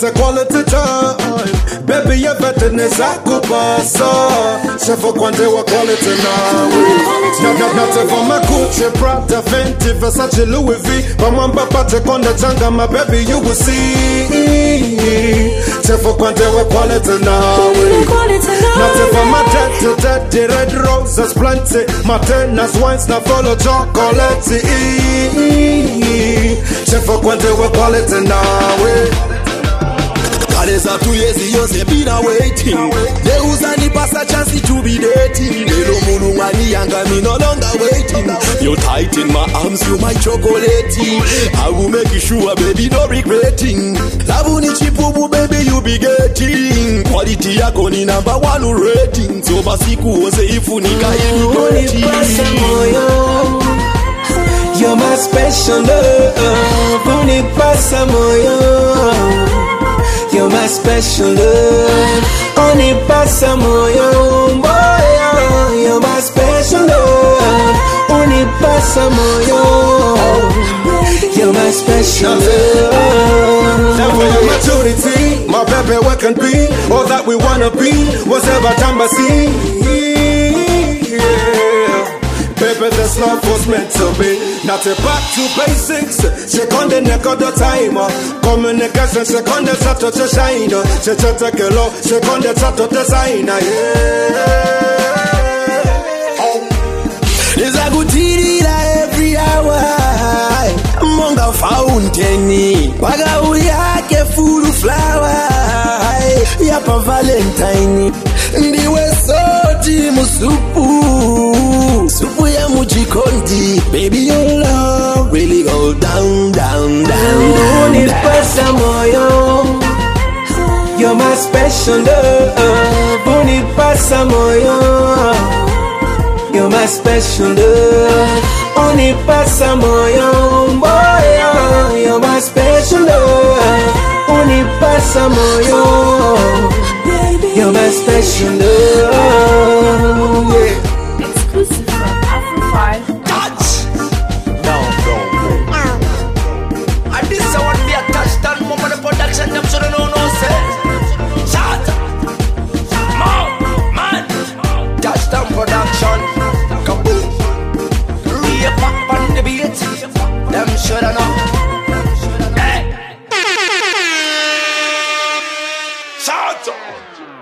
that's a quality time. Baby, you're better than Zakubasa. Chef for Quante, what quality now? Not for my Gucci, Prada, Fenty, Versace, Louis V. But my papa take on the changa, my baby, you will see. Chef for Quante, what quality now? Not for my daddy, red roses, plenty. My tennis wines, now follow chocolate. Chef for Quante, what quality now? There's a 2 years, you've been waiting. They who's any pass a chance to be dating. They don't move money younger, me no longer waiting. You tighten my arms, you my chocolate. I will make you sure, baby, no regretting. Labuni chipubu, baby, you be getting. Quality yako ni number 1 rating. So basiku ose ifunika quality. You're my special love. Unipasa moyo. You're my special love, only pasa moyo, boy. You're my special love, only pasa moyo. You're my special love. Now for your maturity, my baby, what can be all that we wanna be, whatever time I see. Baby, this love was meant to be. Not a back to basics. Check on the neck of the timer. Communication, check on the chat of the shiner. Check a low, check on the chat of the designer. There's a good tea every hour. Monga fountain. Waga uyake full flower. Yapa Valentine. Ndiwe soti musupu. Supu ya mujikondi. Baby, your love really go down, down, down. Unipasa moyo. You're my special love. Unipasa moyo. You're my special love. Unipasa moyo, boy. You're my special love. Unipasa moyo. You're my special love. Yeah. Exclusive from Afro5. Touch. No. And this is what we are touchdown moment of production. Them should know no sense. Shut. Man. Touchdown production. Kaboom. Real pop on the beat. Them should know. Hey. Shut.